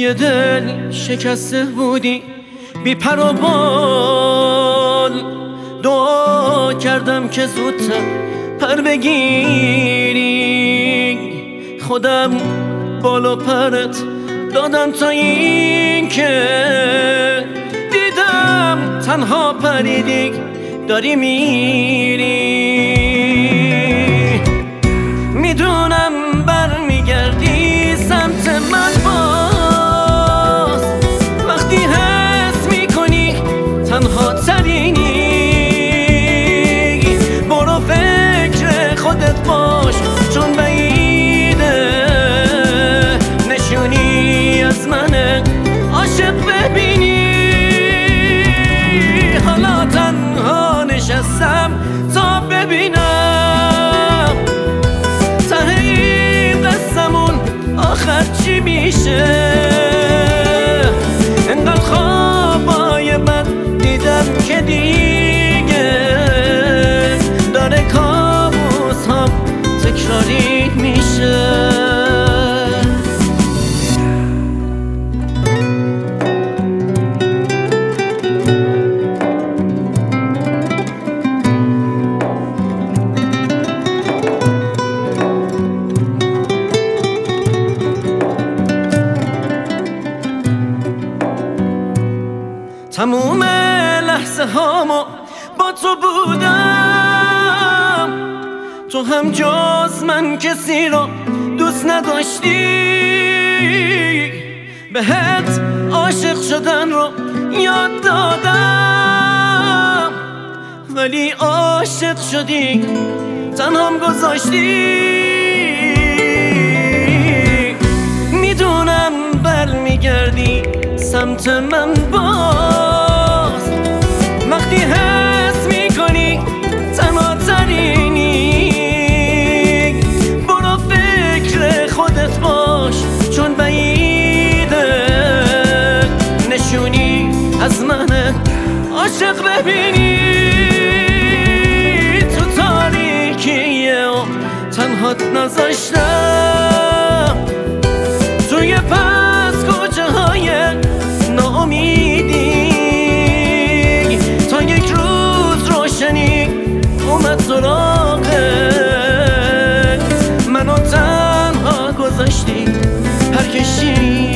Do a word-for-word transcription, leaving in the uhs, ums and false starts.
یه دل شکسته بودی بی پر و بال، دعا کردم که زودتر پر بگیری، خودم بال و پرت دادم تا این که دیدم تنها پریدی داری میری. میدونم برمیگردی سمت من باز، وقتی حس میکنی تنها ترینی. برو فکر خودت باش چون بعیده، نشونی از من عاشق ببینی. حالا تنها نشستم تا ببینم ته این قصه‌مون آخر چی میشه. انقدر خوابای من دیدم که دیگه داره کابوس هم تکراری میشه. تموم لحظه هامو با تو بودم، تو هم جز من کسی رو دوست نداشتی. بهت عاشق شدن رو یاد دادم، ولی عاشق شدی تنهام گذاشتی. میدونم برمیگردی سمت من باز، وقتی حس میکنی تنها ترینی. برو فکر خودت باش چون بعیده، نشونی از من عاشق ببینی. تو تاریکیه و تنهات نذاشتم، توی پس کوچه های ناامیدی، تا یک روز روشنی اومد سراغت، منو تنها گذاشتی پرکشی.